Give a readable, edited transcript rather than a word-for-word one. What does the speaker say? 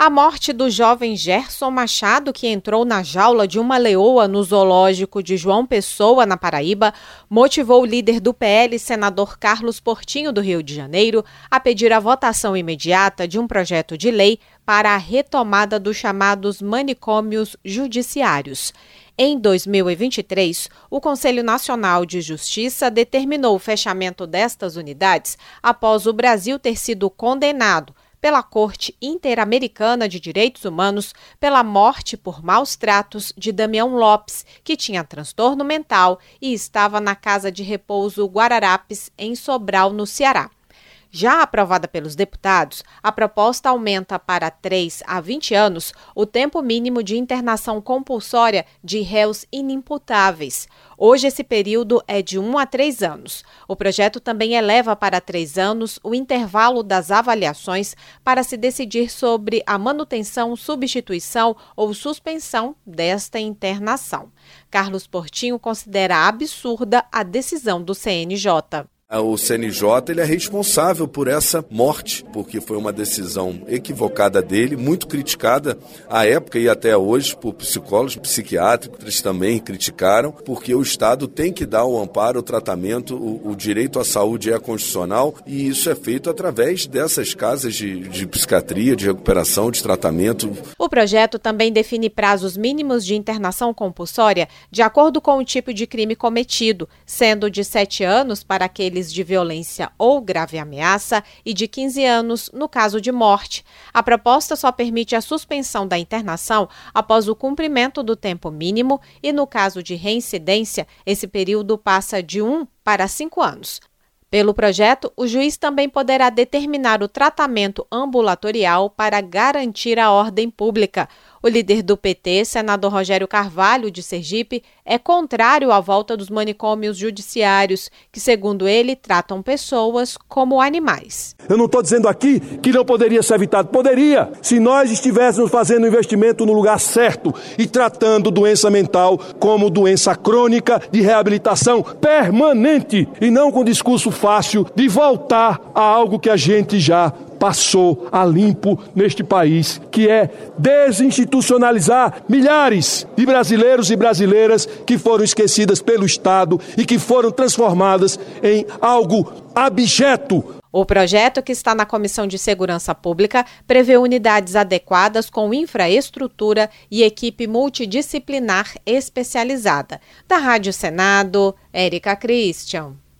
A morte do jovem Gerson Machado, que entrou na jaula de uma leoa no zoológico de João Pessoa, na Paraíba, motivou o líder do PL, senador Carlos Portinho, do Rio de Janeiro, a pedir a votação imediata de um projeto de lei para a retomada dos chamados manicômios judiciários. Em 2023, o Conselho Nacional de Justiça determinou o fechamento destas unidades após o Brasil ter sido condenado pela Corte Interamericana de Direitos Humanos pela morte por maus tratos de Damião Lopes, que tinha transtorno mental e estava na Casa de Repouso Guararapes, em Sobral, no Ceará. Já aprovada pelos deputados, a proposta aumenta para 3 a 20 anos o tempo mínimo de internação compulsória de réus inimputáveis. Hoje, esse período é de 1 a 3 anos. O projeto também eleva para 3 anos o intervalo das avaliações para se decidir sobre a manutenção, substituição ou suspensão desta internação. Carlos Portinho considera absurda a decisão do CNJ. O CNJ ele é responsável por essa morte, porque foi uma decisão equivocada dele, muito criticada à época e até hoje por psicólogos, psiquiátricos, eles também criticaram, porque o Estado tem que dar o amparo, o tratamento, o direito à saúde é constitucional e isso é feito através dessas casas de psiquiatria, de recuperação, de tratamento. O projeto também define prazos mínimos de internação compulsória de acordo com o tipo de crime cometido, sendo de 7 anos para aqueles de violência ou grave ameaça e de 15 anos no caso de morte. A proposta só permite a suspensão da internação após o cumprimento do tempo mínimo e, no caso de reincidência, esse período passa de 1 para 5 anos. Pelo projeto, o juiz também poderá determinar o tratamento ambulatorial para garantir a ordem pública. O líder do PT, senador Rogério Carvalho, de Sergipe, é contrário à volta dos manicômios judiciários, que, segundo ele, tratam pessoas como animais. Eu não estou dizendo aqui que não poderia ser evitado. Poderia, se nós estivéssemos fazendo investimento no lugar certo e tratando doença mental como doença crônica de reabilitação permanente e não com discurso fácil de voltar a algo que a gente já passou a limpo neste país, que é desinstitucionalizar milhares de brasileiros e brasileiras que foram esquecidas pelo Estado e que foram transformadas em algo abjeto. O projeto, que está na Comissão de Segurança Pública, prevê unidades adequadas com infraestrutura e equipe multidisciplinar especializada. Da Rádio Senado, Érica Christian.